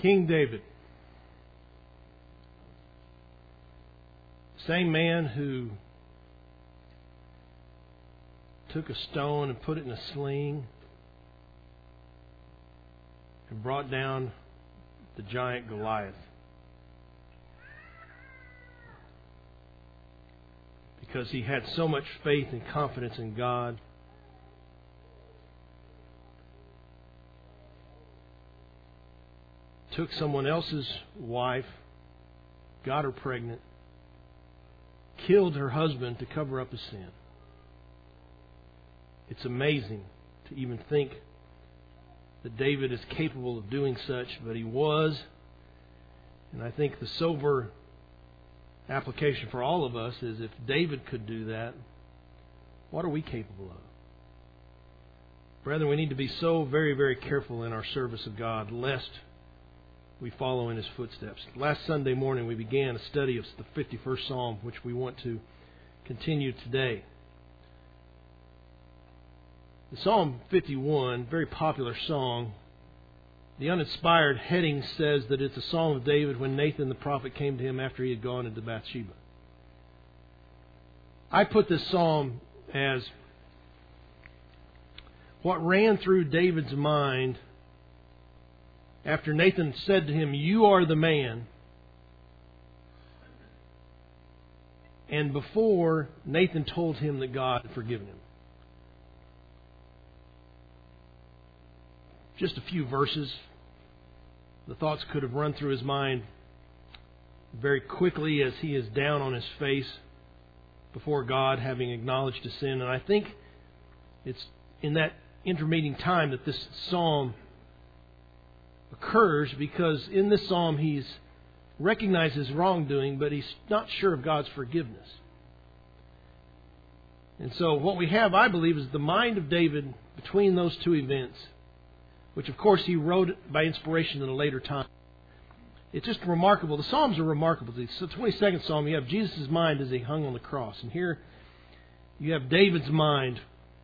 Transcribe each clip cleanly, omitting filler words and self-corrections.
King David, same man who took a stone and put it in a sling and brought down the giant Goliath. Because he had so much faith and confidence in God. Took someone else's wife, got her pregnant, killed her husband to cover up his sin. It's amazing to even think that David is capable of doing such, but he was. And I think the sober application for all of us is, if David could do that, what are we capable of? Brethren, we need to be so very, very careful in our service of God, lest we follow in His footsteps. Last Sunday morning we began a study of the 51st Psalm, which we want to continue today. The Psalm 51, very popular song. The uninspired heading says that it's a song of David when Nathan the prophet came to him after he had gone into Bathsheba. I put this psalm as what ran through David's mind after Nathan said to him, "You are the man," and before Nathan told him that God had forgiven him. Just a few verses. The thoughts could have run through his mind very quickly as he is down on his face before God, having acknowledged his sin. And I think it's in that intermeeting time that this psalm occurs, because in this psalm he's recognized his wrongdoing, but he's not sure of God's forgiveness. And so what we have, I believe, is the mind of David between those two events, which of course he wrote by inspiration at a later time. It's just remarkable. The Psalms are remarkable. The 22nd Psalm, you have Jesus' mind as he hung on the cross. And here you have David's mind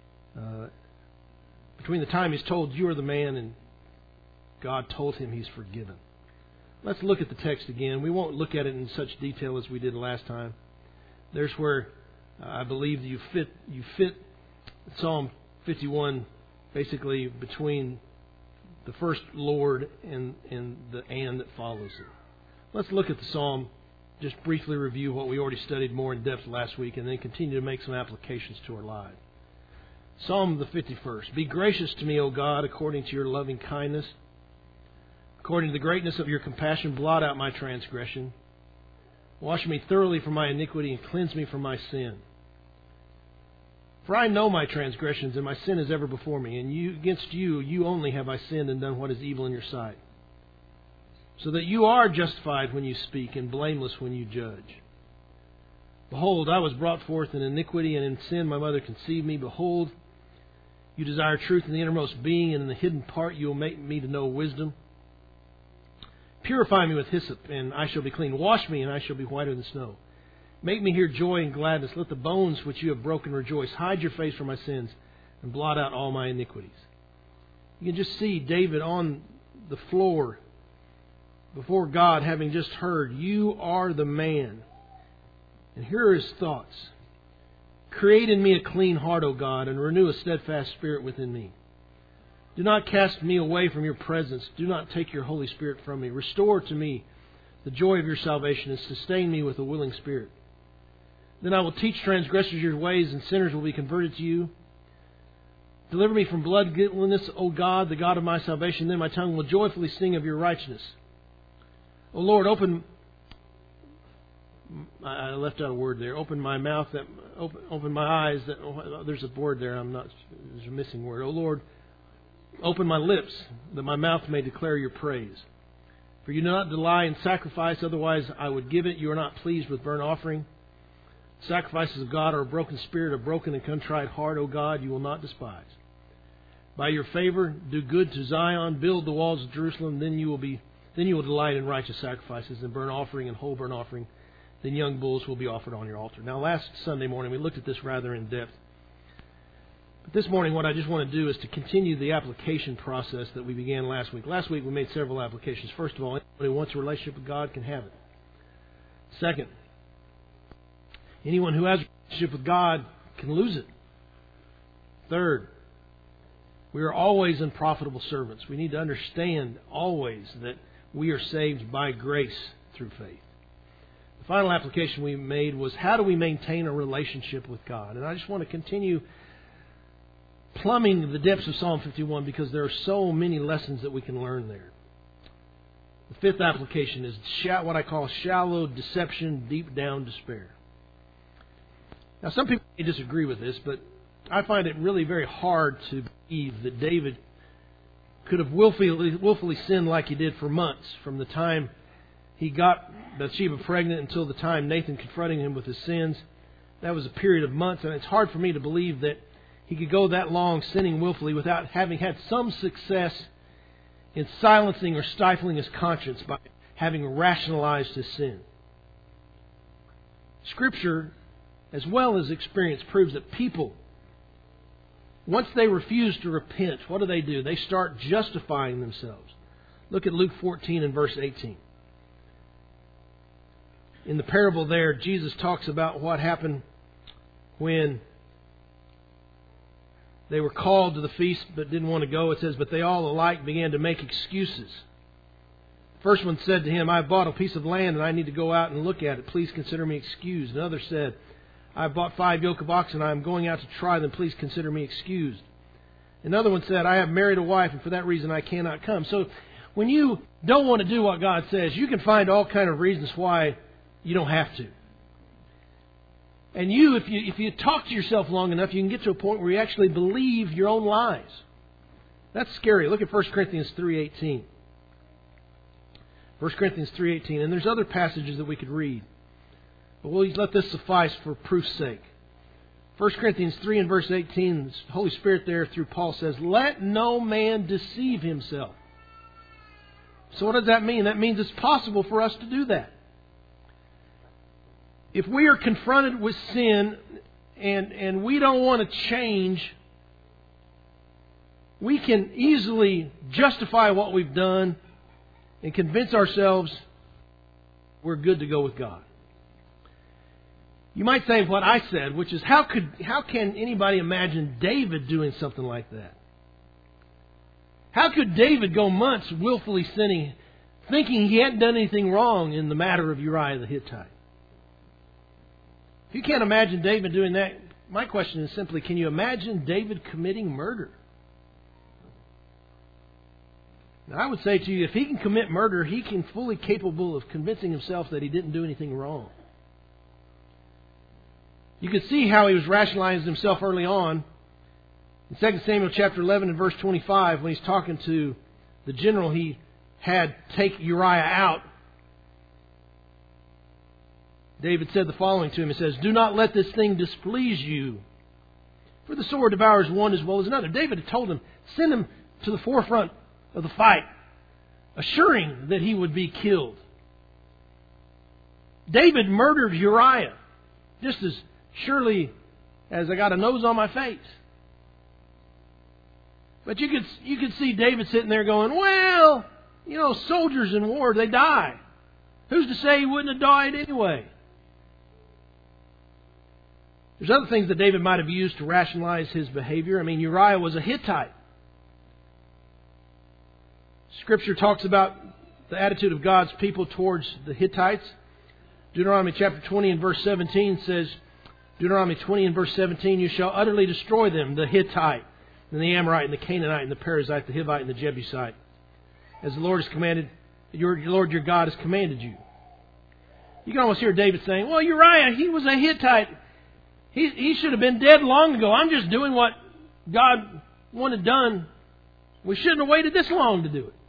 between the time he's told, "You are the man," and God told him he's forgiven. Let's look at the text again. We won't look at it in such detail as we did last time. There's where I believe you fit Psalm 51 basically between the first Lord and the "and" that follows it. Let's look at the psalm, just briefly review what we already studied more in depth last week, and then continue to make some applications to our lives. Psalm the 51st. Be gracious to me, O God, according to your loving kindness. According to the greatness of your compassion, blot out my transgression. Wash me thoroughly from my iniquity and cleanse me from my sin. For I know my transgressions, and my sin is ever before me. And against you only have I sinned and done what is evil in your sight. So that you are justified when you speak, and blameless when you judge. Behold, I was brought forth in iniquity, and in sin my mother conceived me. Behold, you desire truth in the innermost being, and in the hidden part you will make me to know wisdom. Purify me with hyssop, and I shall be clean. Wash me, and I shall be whiter than snow. Make me hear joy and gladness. Let the bones which you have broken rejoice. Hide your face from my sins, and blot out all my iniquities. You can just see David on the floor before God, having just heard, "You are the man." And here are his thoughts. Create in me a clean heart, O God, and renew a steadfast spirit within me. Do not cast me away from your presence. Do not take your Holy Spirit from me. Restore to me the joy of your salvation, and sustain me with a willing spirit. Then I will teach transgressors your ways, and sinners will be converted to you. Deliver me from bloodguiltiness, O God, the God of my salvation. Then my tongue will joyfully sing of your righteousness. O Lord, I left out a word there. Open my mouth, open my eyes. There's a word there. There's a missing word. O Lord, open my lips, that my mouth may declare your praise. For you do not delight in sacrifice, otherwise I would give it. You are not pleased with burnt offering. Sacrifices of God are a broken spirit, a broken and contrite heart, O God, you will not despise. By your favor, do good to Zion, build the walls of Jerusalem, then you will delight in righteous sacrifices, and burnt offering and whole burnt offering. Then young bulls will be offered on your altar. Now, last Sunday morning we looked at this rather in depth. But this morning, what I just want to do is to continue the application process that we began last week. Last week, we made several applications. First of all, anyone who wants a relationship with God can have it. Second, anyone who has a relationship with God can lose it. Third, we are always unprofitable servants. We need to understand always that we are saved by grace through faith. The final application we made was, how do we maintain a relationship with God? And I just want to continue plumbing the depths of Psalm 51 because there are so many lessons that we can learn there. The fifth application is what I call shallow deception, deep down despair. Now, some people may disagree with this, but I find it really very hard to believe that David could have willfully sinned like he did for months, from the time he got Bathsheba pregnant until the time Nathan confronting him with his sins. That was a period of months, and it's hard for me to believe that he could go that long sinning willfully without having had some success in silencing or stifling his conscience by having rationalized his sin. Scripture, as well as experience, proves that people, once they refuse to repent, what do? They start justifying themselves. Look at Luke 14 and verse 18. In the parable there, Jesus talks about what happened when they were called to the feast but didn't want to go. It says, but they all alike began to make excuses. The first one said to him, I have bought a piece of land and I need to go out and look at it. Please consider me excused. Another said, I have bought 5 yoke of oxen. I am going out to try them. Please consider me excused. Another one said, I have married a wife, and for that reason I cannot come. So when you don't want to do what God says, you can find all kind of reasons why you don't have to. And if you talk to yourself long enough, you can get to a point where you actually believe your own lies. That's scary. Look at 1 Corinthians 3:18. 1 Corinthians 3:18. And there's other passages that we could read, but we'll let this suffice for proof's sake. 1 Corinthians 3 and verse 18, the Holy Spirit there through Paul says, let no man deceive himself. So what does that mean? That means it's possible for us to do that. If we are confronted with sin and we don't want to change, we can easily justify what we've done and convince ourselves we're good to go with God. You might say what I said, which is, how can anybody imagine David doing something like that? How could David go months willfully sinning, thinking he hadn't done anything wrong in the matter of Uriah the Hittite? If you can't imagine David doing that, my question is simply, can you imagine David committing murder? Now, I would say to you, if he can commit murder, he can fully capable of convincing himself that he didn't do anything wrong. You can see how he was rationalizing himself early on. In 2 Samuel chapter 11 and verse 25, when he's talking to the general he had take Uriah out, David said the following to him. He says, do not let this thing displease you, for the sword devours one as well as another. David had told him, send him to the forefront of the fight, assuring that he would be killed. David murdered Uriah just as surely as I got a nose on my face. But you could see David sitting there going, well, soldiers in war, they die. Who's to say he wouldn't have died anyway? There's other things that David might have used to rationalize his behavior. Uriah was a Hittite. Scripture talks about the attitude of God's people towards the Hittites. Deuteronomy chapter 20 and verse 17 says, Deuteronomy 20 and verse 17, you shall utterly destroy them, the Hittite, and the Amorite, and the Canaanite, and the Perizzite, the Hivite, and the Jebusite, as the Lord has commanded, your Lord your God has commanded you. You can almost hear David saying, well, Uriah, he was a Hittite. He should have been dead long ago. I'm just doing what God wanted done. We shouldn't have waited this long to do it.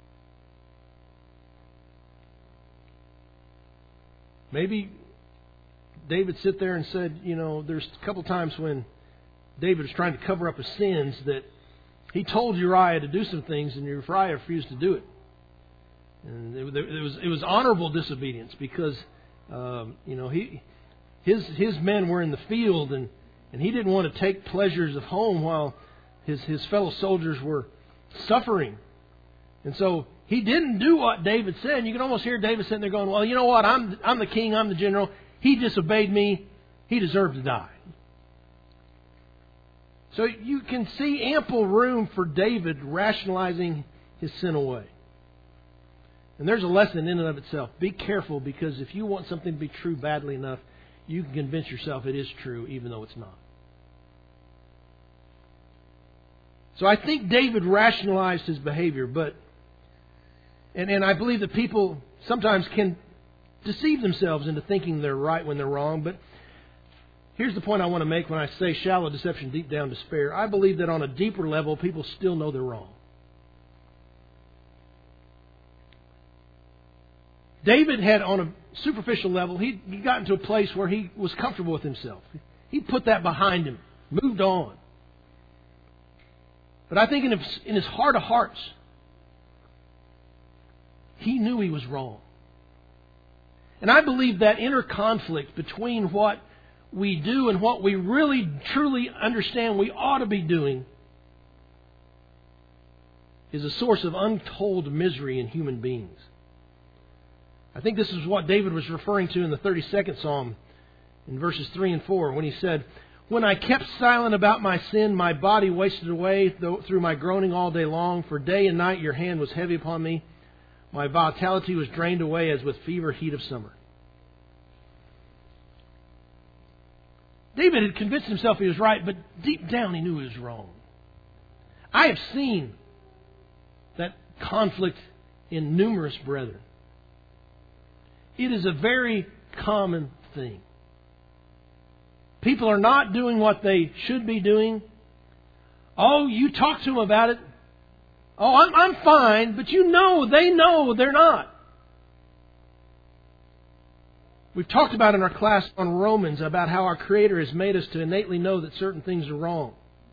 Maybe David sit there and said, there's a couple times when David was trying to cover up his sins that he told Uriah to do some things and Uriah refused to do it. And it was honorable disobedience because his men were in the field and And he didn't want to take pleasures of home while his fellow soldiers were suffering. And so he didn't do what David said. And you can almost hear David sitting there going, well, you know what? I'm the king. I'm the general. He disobeyed me. He deserved to die. So you can see ample room for David rationalizing his sin away. And there's a lesson in and of itself. Be careful, because if you want something to be true badly enough, you can convince yourself it is true even though it's not. So I think David rationalized his behavior, and I believe that people sometimes can deceive themselves into thinking they're right when they're wrong. But here's the point I want to make when I say shallow deception, deep down despair. I believe that on a deeper level, people still know they're wrong. David had, on a superficial level, he got into a place where he was comfortable with himself. He put that behind him, moved on. But I think in his heart of hearts, he knew he was wrong. And I believe that inner conflict between what we do and what we really, truly understand we ought to be doing is a source of untold misery in human beings. I think this is what David was referring to in the 32nd Psalm in verses 3 and 4 when he said, "When I kept silent about my sin, my body wasted away through my groaning all day long. For day and night your hand was heavy upon me. My vitality was drained away as with fever heat of summer." David had convinced himself he was right, but deep down he knew he was wrong. I have seen that conflict in numerous brethren. It is a very common thing. People are not doing what they should be doing. Oh, you talk to them about it. Oh, I'm fine, but they know they're not. We've talked about in our class on Romans about how our Creator has made us to innately know that certain things are wrong.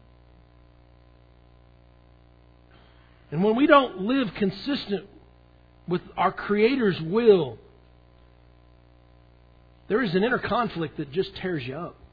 And when we don't live consistent with our Creator's will, there is an inner conflict that just tears you up.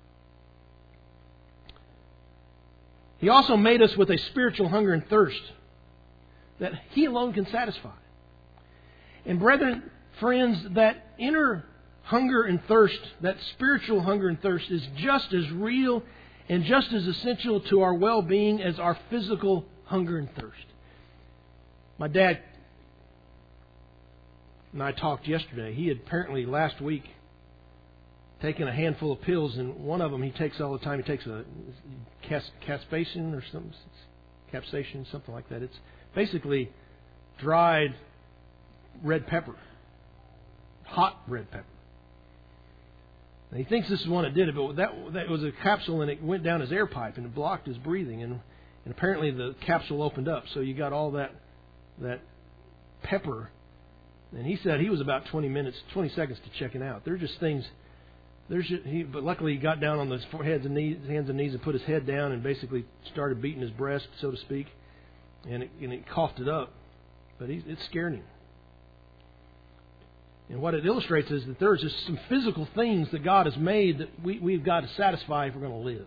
He also made us with a spiritual hunger and thirst that He alone can satisfy. And brethren, friends, that inner hunger and thirst, that spiritual hunger and thirst, is just as real and just as essential to our well-being as our physical hunger and thirst. My dad and I talked yesterday. He had apparently last week taken a handful of pills, and one of them he takes all the time. He takes a capsaicin or something like that. It's basically dried red pepper, hot red pepper. And he thinks this is one that did it, but that was a capsule, and it went down his air pipe and it blocked his breathing, and apparently the capsule opened up, so you got all that pepper. And he said he was about 20 seconds to checking out. They're just things. But luckily he got down on his hands and knees and put his head down and basically started beating his breast, so to speak, and it coughed it up. But it scared him. And what it illustrates is that there's just some physical things that God has made that we've got to satisfy if we're going to live.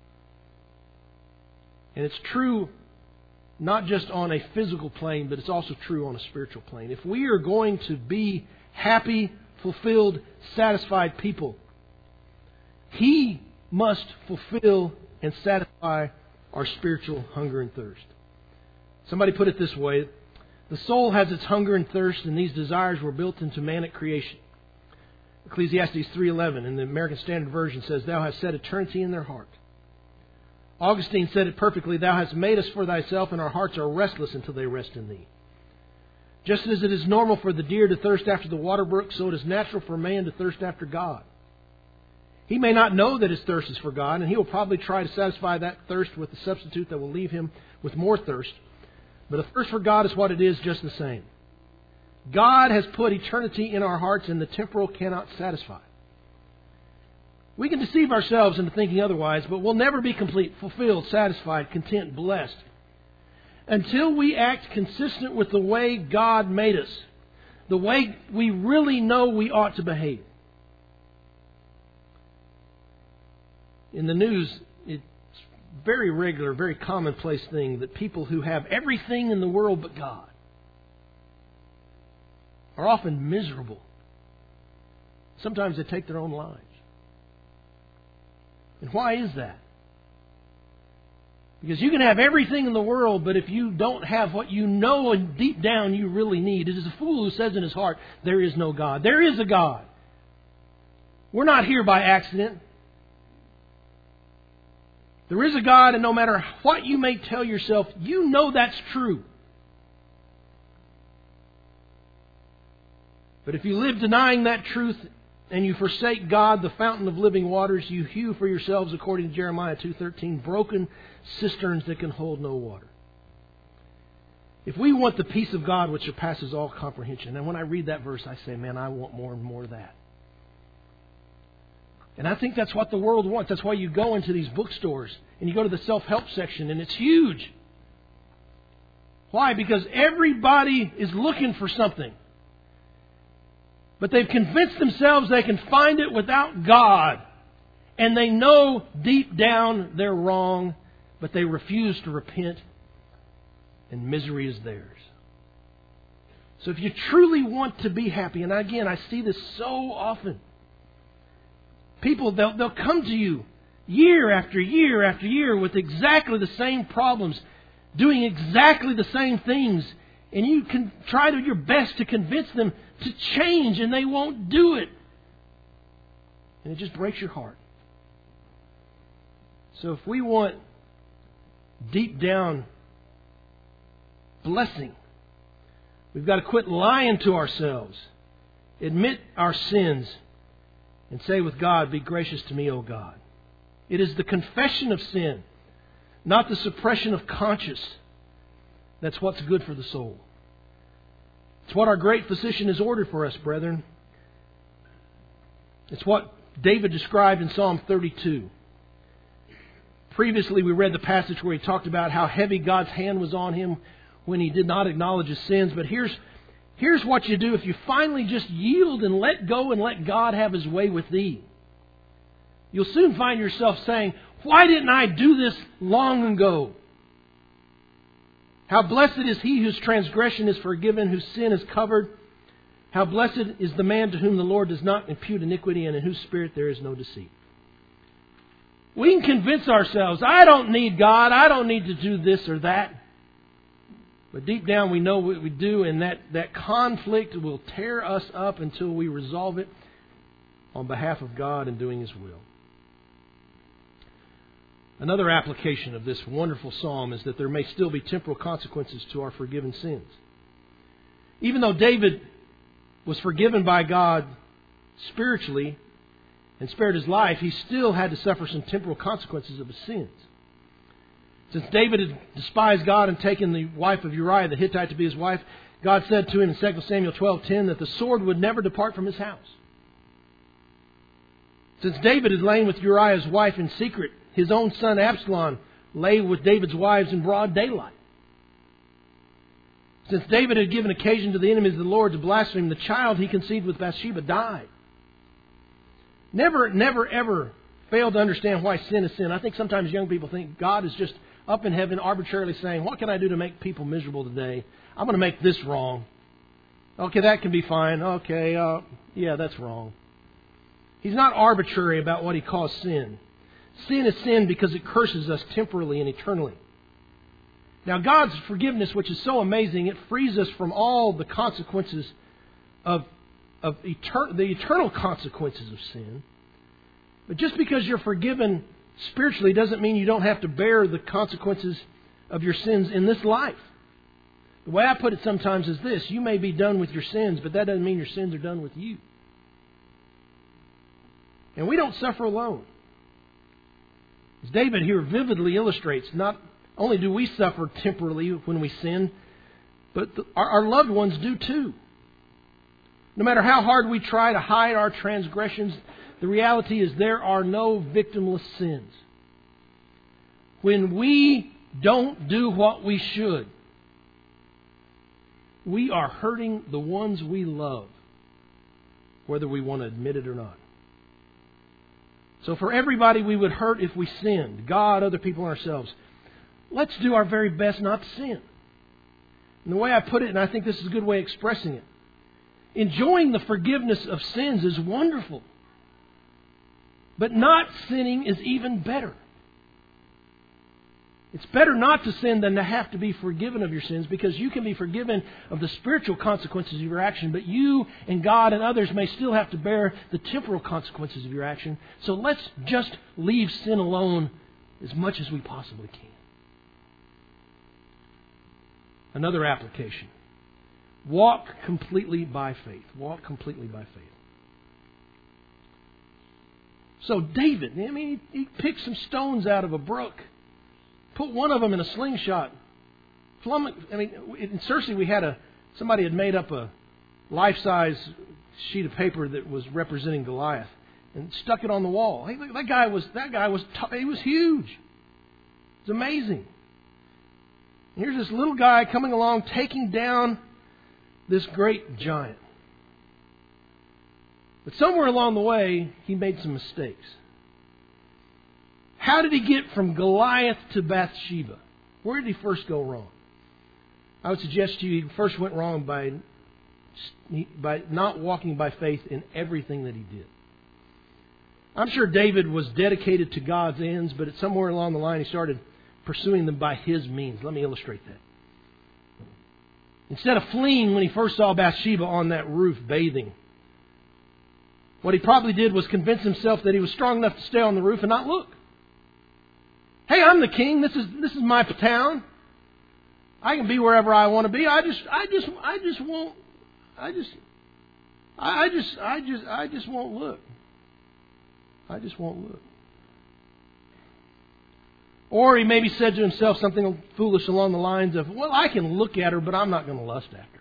And it's true not just on a physical plane, but it's also true on a spiritual plane. If we are going to be happy, fulfilled, satisfied people, He must fulfill and satisfy our spiritual hunger and thirst. Somebody put it this way: the soul has its hunger and thirst, and these desires were built into man at creation. Ecclesiastes 3:11 in the American Standard Version says, "Thou hast set eternity in their heart." Augustine said it perfectly: "Thou hast made us for thyself, and our hearts are restless until they rest in thee." Just as it is normal for the deer to thirst after the water brook, so it is natural for man to thirst after God. He may not know that his thirst is for God, and he will probably try to satisfy that thirst with a substitute that will leave him with more thirst. But a thirst for God is what it is just the same. God has put eternity in our hearts, and the temporal cannot satisfy. We can deceive ourselves into thinking otherwise, but we'll never be complete, fulfilled, satisfied, content, blessed until we act consistent with the way God made us, the way we really know we ought to behave. In the news very regular, very commonplace thing that people who have everything in the world but God are often miserable. Sometimes they take their own lives. And why is that? Because you can have everything in the world, but if you don't have what you know and deep down you really need, it is a fool who says in his heart, there is no God. There is a God. We're not here by accident. There is a God, and no matter what you may tell yourself, you know that's true. But if you live denying that truth and you forsake God, the fountain of living waters, you hew for yourselves, according to Jeremiah 2:13, broken cisterns that can hold no water. If we want the peace of God which surpasses all comprehension, and when I read that verse, I say, man, I want more and more of that. And I think that's what the world wants. That's why you go into these bookstores and you go to the self-help section and it's huge. Why? Because everybody is looking for something. But they've convinced themselves they can find it without God. And they know deep down they're wrong, but they refuse to repent, and misery is theirs. So if you truly want to be happy, and again, I see this so often. People, they'll come to you year after year after year with exactly the same problems, doing exactly the same things, and you can try to your best to convince them to change, and they won't do it. And it just breaks your heart. So if we want deep down blessing, we've got to quit lying to ourselves, admit our sins, and say with God, be gracious to me, O God. It is the confession of sin, not the suppression of conscience, that's what's good for the soul. It's what our great physician has ordered for us, brethren. It's what David described in Psalm 32. Previously, we read the passage where he talked about how heavy God's hand was on him when he did not acknowledge his sins. But here's what you do if you finally just yield and let go and let God have His way with thee. You'll soon find yourself saying, why didn't I do this long ago? How blessed is he whose transgression is forgiven, whose sin is covered. How blessed is the man to whom the Lord does not impute iniquity, and in whose spirit there is no deceit. We can convince ourselves, I don't need God, I don't need to do this or that. But deep down we know what we do, and that conflict will tear us up until we resolve it on behalf of God and doing His will. Another application of this wonderful psalm is that there may still be temporal consequences to our forgiven sins. Even though David was forgiven by God spiritually and spared his life, he still had to suffer some temporal consequences of his sins. Since David had despised God and taken the wife of Uriah the Hittite to be his wife, God said to him in 2 Samuel 12:10 that the sword would never depart from his house. Since David had lain with Uriah's wife in secret, his own son Absalom lay with David's wives in broad daylight. Since David had given occasion to the enemies of the Lord to blaspheme, the child he conceived with Bathsheba died. Never, ever fail to understand why sin is sin. I think sometimes young people think God is just up in heaven arbitrarily saying, what can I do to make people miserable today? I'm going to make this wrong. Okay, that can be fine. Okay, yeah, that's wrong. He's not arbitrary about what He calls sin. Sin is sin because it curses us temporally and eternally. Now, God's forgiveness, which is so amazing, it frees us from all the consequences of the eternal consequences of sin. But just because you're forgiven spiritually doesn't mean you don't have to bear the consequences of your sins in this life. The way I put it sometimes is this: you may be done with your sins, but that doesn't mean your sins are done with you. And we don't suffer alone. As David here vividly illustrates, not only do we suffer temporarily when we sin, but our loved ones do too. No matter how hard we try to hide our transgressions, the reality is there are no victimless sins. When we don't do what we should, we are hurting the ones we love, whether we want to admit it or not. So for everybody we would hurt if we sinned, God, other people, and ourselves, let's do our very best not to sin. And the way I put it, and I think this is a good way of expressing it, enjoying the forgiveness of sins is wonderful. But not sinning is even better. It's better not to sin than to have to be forgiven of your sins, because you can be forgiven of the spiritual consequences of your action, but you and God and others may still have to bear the temporal consequences of your action. So let's just leave sin alone as much as we possibly can. Another application. Walk completely by faith. Walk completely by faith. So David, he picked some stones out of a brook. Put one of them in a slingshot. In Cersei we had somebody had made up a life-size sheet of paper that was representing Goliath and stuck it on the wall. Hey, that guy was he was huge. It's amazing. And here's this little guy coming along, taking down this great giant. But somewhere along the way, he made some mistakes. How did he get from Goliath to Bathsheba? Where did he first go wrong? I would suggest to you he first went wrong by not walking by faith in everything that he did. I'm sure David was dedicated to God's ends, but somewhere along the line he started pursuing them by his means. Let me illustrate that. Instead of fleeing when he first saw Bathsheba on that roof bathing, what he probably did was convince himself that he was strong enough to stay on the roof and not look. Hey, I'm the king. This is my town. I can be wherever I want to be. I just won't look. I just won't look. Or he maybe said to himself something foolish along the lines of, well, I can look at her, but I'm not going to lust after her.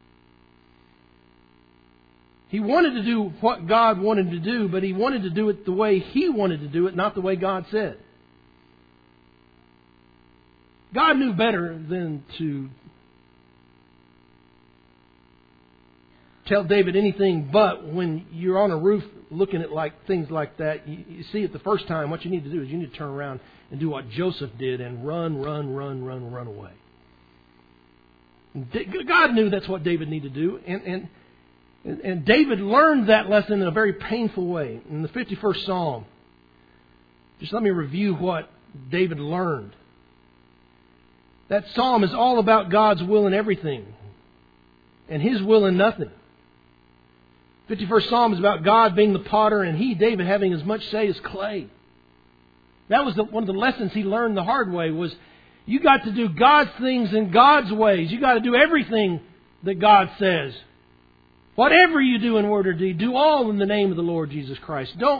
He wanted to do what God wanted to do, but he wanted to do it the way he wanted to do it, not the way God said. God knew better than to tell David anything but when you're on a roof looking at things like that, you see it the first time, what you need to do is you need to turn around and do what Joseph did and run away. God knew that's what David needed to do, and David learned that lesson in a very painful way. In the 51st Psalm, just let me review what David learned. That psalm is all about God's will in everything and His will in nothing. 51st Psalm is about God being the potter and he, David, having as much say as clay. That was one of the lessons he learned the hard way, was you got to do God's things in God's ways. You got to do everything that God says. Whatever you do in word or deed, do all in the name of the Lord Jesus Christ. Don't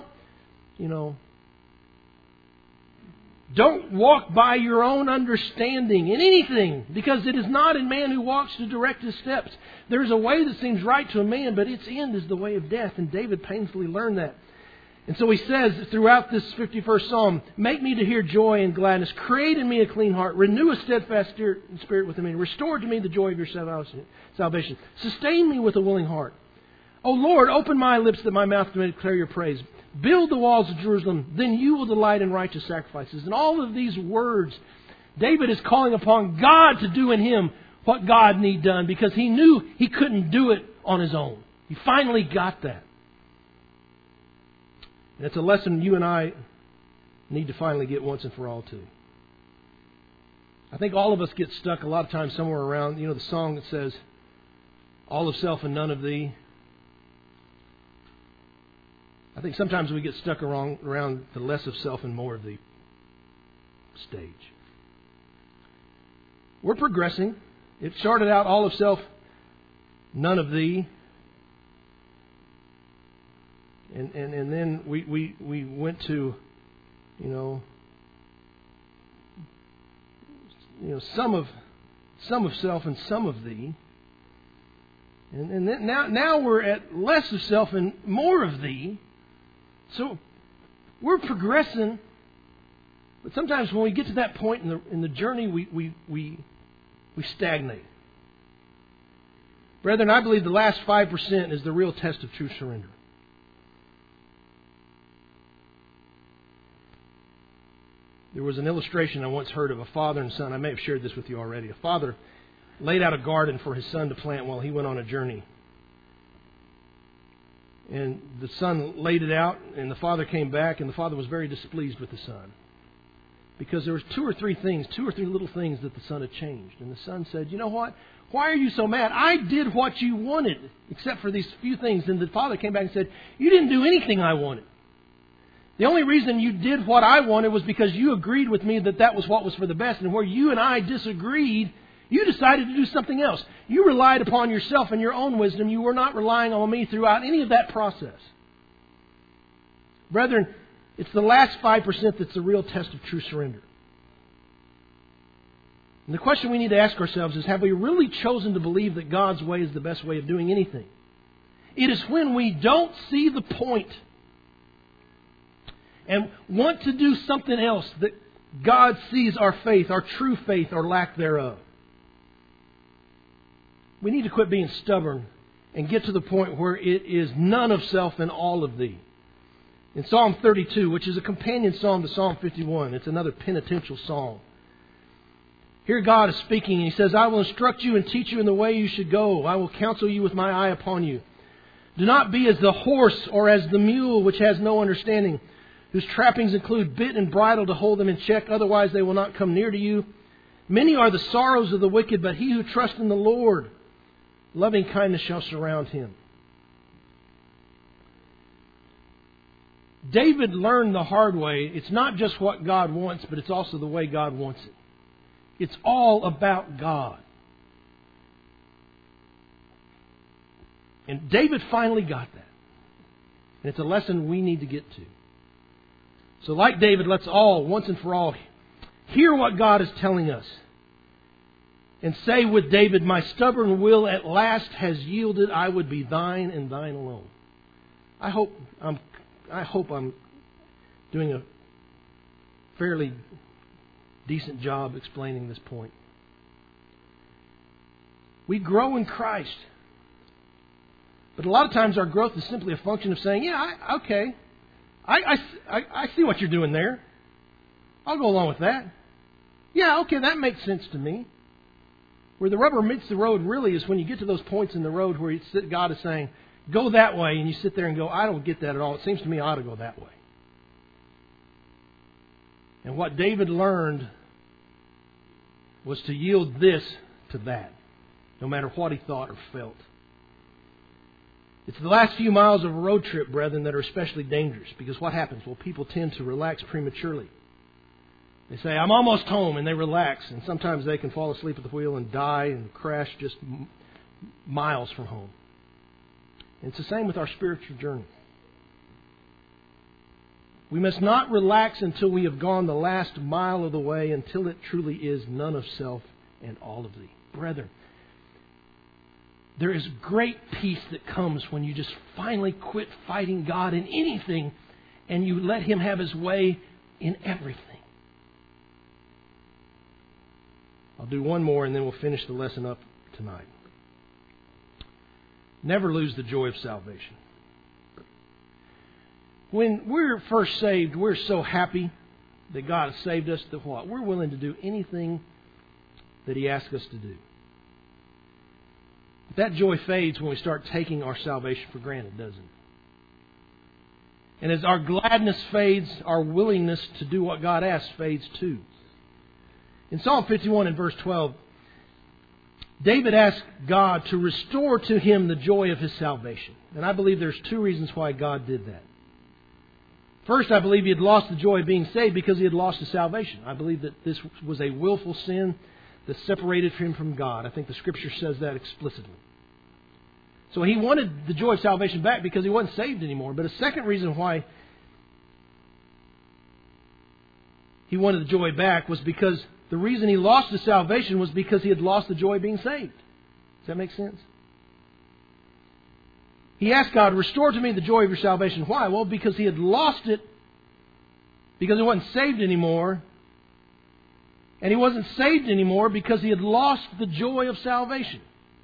walk by your own understanding in anything, because it is not in man who walks to direct his steps. There's a way that seems right to a man, but its end is the way of death. And David painfully learned that. And so he says throughout this 51st Psalm, make me to hear joy and gladness. Create in me a clean heart. Renew a steadfast spirit within me. Restore to me the joy of your salvation. Sustain me with a willing heart. O Lord, open my lips that my mouth may declare your praise. Build the walls of Jerusalem, then you will delight in righteous sacrifices. And all of these words, David is calling upon God to do in him what God need done, because he knew he couldn't do it on his own. He finally got that. And it's a lesson you and I need to finally get once and for all too. I think all of us get stuck a lot of times somewhere around, the song that says, all of self and none of thee. I think sometimes we get stuck around the less of self and more of thee stage. We're progressing. It started out all of self, none of thee. And then we went to, some of self and some of thee. And then now we're at less of self and more of thee. So we're progressing, but sometimes when we get to that point in the journey, we stagnate. Brethren, I believe the last 5% is the real test of true surrender. There was an illustration I once heard of a father and son. I may have shared this with you already. A father laid out a garden for his son to plant while he went on a journey. And the son laid it out, and the father came back, and the father was very displeased with the son. Because there was two or three little things that the son had changed. And the son said, "You know what? Why are you so mad? I did what you wanted, except for these few things." And the father came back and said, "You didn't do anything I wanted. The only reason you did what I wanted was because you agreed with me that that was what was for the best. And where you and I disagreed, you decided to do something else. You relied upon yourself and your own wisdom. You were not relying on me throughout any of that process." Brethren, it's the last 5% that's the real test of true surrender. And the question we need to ask ourselves is, have we really chosen to believe that God's way is the best way of doing anything? It is when we don't see the point and want to do something else that God sees our faith, our true faith, or lack thereof. We need to quit being stubborn and get to the point where it is none of self and all of thee. In Psalm 32, which is a companion psalm to Psalm 51, it's another penitential psalm. Here God is speaking, and He says, "I will instruct you and teach you in the way you should go. I will counsel you with my eye upon you. Do not be as the horse or as the mule which has no understanding, whose trappings include bit and bridle to hold them in check, otherwise they will not come near to you. Many are the sorrows of the wicked, but he who trusts in the Lord, loving kindness shall surround him." David learned the hard way. It's not just what God wants, but it's also the way God wants it. It's all about God. And David finally got that. And it's a lesson we need to get to. So like David, let's all, once and for all, hear what God is telling us. And say with David, "My stubborn will at last has yielded. I would be thine and thine alone." I hope I'm doing a fairly decent job explaining this point. We grow in Christ. But a lot of times our growth is simply a function of saying, "Yeah, I see what you're doing there. I'll go along with that. Yeah, okay, that makes sense to me." Where the rubber meets the road really is when you get to those points in the road where God is saying, "Go that way," and you sit there and go, "I don't get that at all. It seems to me I ought to go that way." And what David learned was to yield this to that, no matter what he thought or felt. It's the last few miles of a road trip, brethren, that are especially dangerous. Because what happens? Well, people tend to relax prematurely. They say, "I'm almost home," and they relax. And sometimes they can fall asleep at the wheel and die and crash just miles from home. And it's the same with our spiritual journey. We must not relax until we have gone the last mile of the way, until it truly is none of self and all of thee. Brethren, there is great peace that comes when you just finally quit fighting God in anything and you let Him have His way in everything. I'll do one more and then we'll finish the lesson up tonight. Never lose the joy of salvation. When we're first saved, we're so happy that God has saved us that what? We're willing to do anything that He asks us to do. But that joy fades when we start taking our salvation for granted, doesn't it? And as our gladness fades, our willingness to do what God asks fades too. In Psalm 51 and verse 12, David asked God to restore to him the joy of his salvation. And I believe there's two reasons why God did that. First, I believe he had lost the joy of being saved because he had lost his salvation. I believe that this was a willful sin that separated him from God. I think the Scripture says that explicitly. So he wanted the joy of salvation back because he wasn't saved anymore. But a second reason why he wanted the joy back was because the reason he lost his salvation was because he had lost the joy of being saved. Does that make sense? He asked God, "Restore to me the joy of your salvation." Why? Well, because he had lost it because he wasn't saved anymore. And he wasn't saved anymore because he had lost the joy of salvation.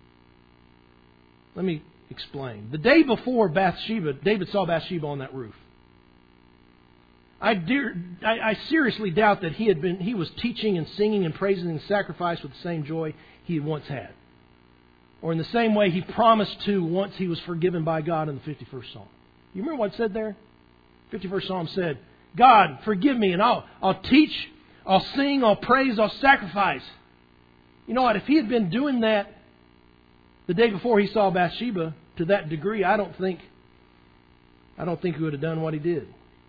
Let me explain. The day before Bathsheba, David saw Bathsheba on that roof. I seriously doubt that he was teaching and singing and praising and sacrifice with the same joy he had once had. Or in the same way he promised to once he was forgiven by God in the 51st Psalm. You remember what it said there? 51st Psalm said, God, forgive me, and I'll teach, I'll sing, I'll praise, I'll sacrifice. You know what? If he had been doing that the day before he saw Bathsheba to that degree, I don't think he would have done what he did.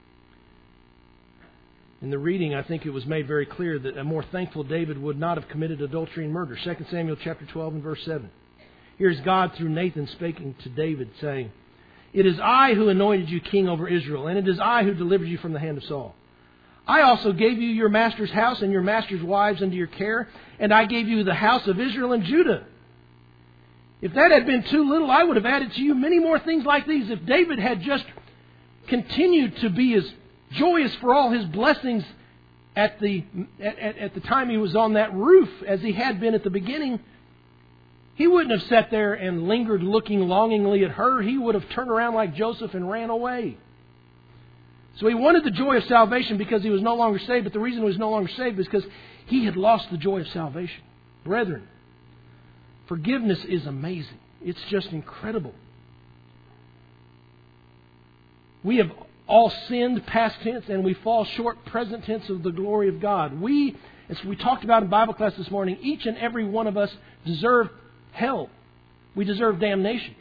In the reading, I think it was made very clear that a more thankful David would not have committed adultery and murder. 2 Samuel chapter 12 and verse 7. Here's God through Nathan speaking to David, saying, It is I who anointed you king over Israel, and it is I who delivered you from the hand of Saul. I also gave you your master's house and your master's wives into your care, and I gave you the house of Israel and Judah. If that had been too little, I would have added to you many more things like these. If David had just continued to be as joyous for all his blessings at the time he was on that roof as he had been at the beginning, he wouldn't have sat there and lingered looking longingly at her. He would have turned around like Joseph and ran away. So he wanted the joy of salvation because he was no longer saved, but the reason he was no longer saved is because he had lost the joy of salvation. Brethren, forgiveness is amazing. It's just incredible. We have all sinned past tense, and we fall short present tense of the glory of God. We, as we talked about in Bible class this morning, each and every one of us deserve hell. We deserve damnation.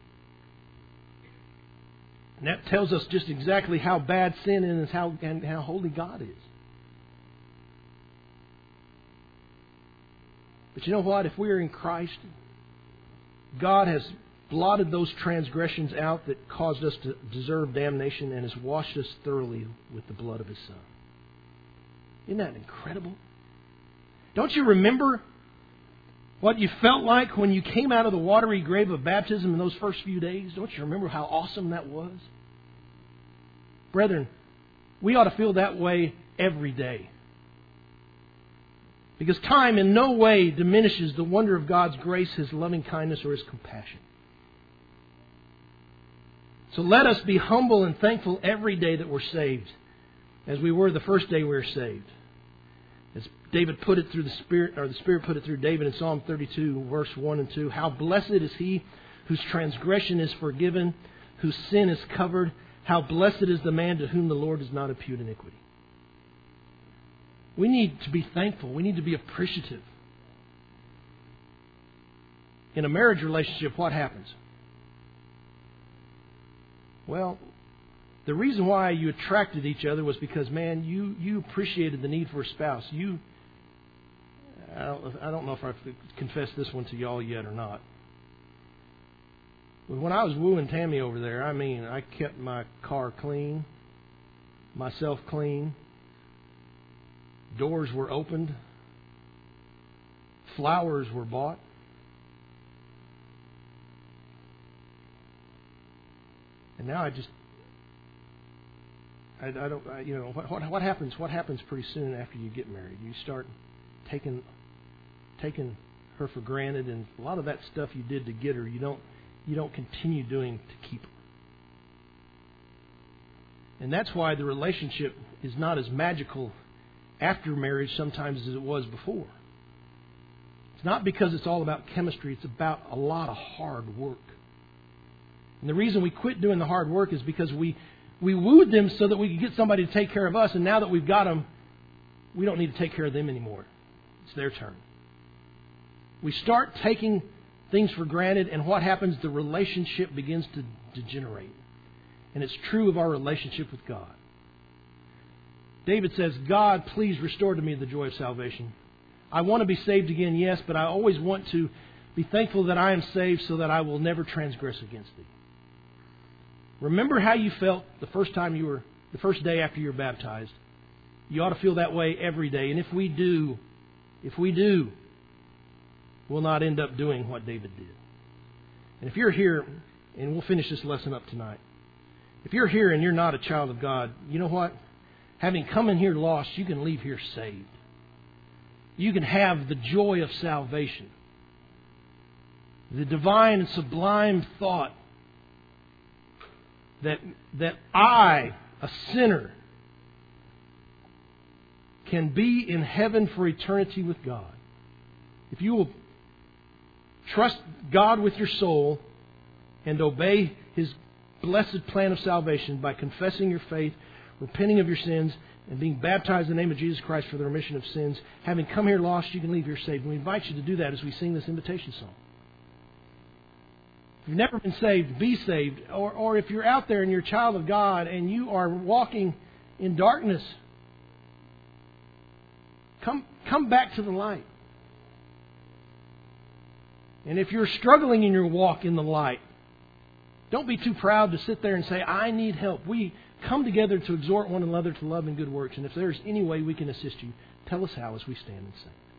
And that tells us just exactly how bad sin is and how holy God is. But you know what? If we are in Christ, God has blotted those transgressions out that caused us to deserve damnation and has washed us thoroughly with the blood of His Son. Isn't that incredible? Don't you remember what you felt like when you came out of the watery grave of baptism in those first few days? Don't you remember how awesome that was? Brethren, we ought to feel that way every day. Because time in no way diminishes the wonder of God's grace, His loving kindness, or His compassion. So let us be humble and thankful every day that we're saved, as we were the first day we were saved. As David put it through the Spirit, or the Spirit put it through David in Psalm 32, verse 1 and 2. How blessed is he whose transgression is forgiven, whose sin is covered. How blessed is the man to whom the Lord does not impute iniquity. We need to be thankful. We need to be appreciative. In a marriage relationship, what happens? Well, the reason why you attracted each other was because, man, you appreciated the need for a spouse. I don't know if I've confessed this one to y'all yet or not. But when I was wooing Tammy over there, I kept my car clean, myself clean, doors were opened, flowers were bought. And now what happens? What happens pretty soon after you get married? You start taking her for granted, and a lot of that stuff you did to get her, you don't continue doing to keep her. And that's why the relationship is not as magical after marriage sometimes as it was before. It's not because it's all about chemistry. It's about a lot of hard work. And the reason we quit doing the hard work is because we wooed them so that we could get somebody to take care of us. And now that we've got them, we don't need to take care of them anymore. It's their turn. We start taking things for granted, and what happens? The relationship begins to degenerate. And it's true of our relationship with God. David says, God, please restore to me the joy of salvation. I want to be saved again, yes, but I always want to be thankful that I am saved so that I will never transgress against Thee. Remember how you felt the first day after you were baptized. You ought to feel that way every day. And if we do, we'll not end up doing what David did. And if you're here, and we'll finish this lesson up tonight. If you're here and you're not a child of God, you know what? Having come in here lost, you can leave here saved. You can have the joy of salvation. The divine and sublime thought that I, a sinner, can be in heaven for eternity with God. If you will trust God with your soul and obey His blessed plan of salvation by confessing your faith, repenting of your sins, and being baptized in the name of Jesus Christ for the remission of sins, having come here lost, you can leave here saved. And we invite you to do that as we sing this invitation song. If you've never been saved, be saved. Or if you're out there and you're a child of God and you are walking in darkness, come back to the light. And if you're struggling in your walk in the light, don't be too proud to sit there and say, I need help. We come together to exhort one another to love and good works. And if there's any way we can assist you, tell us how as we stand and sing.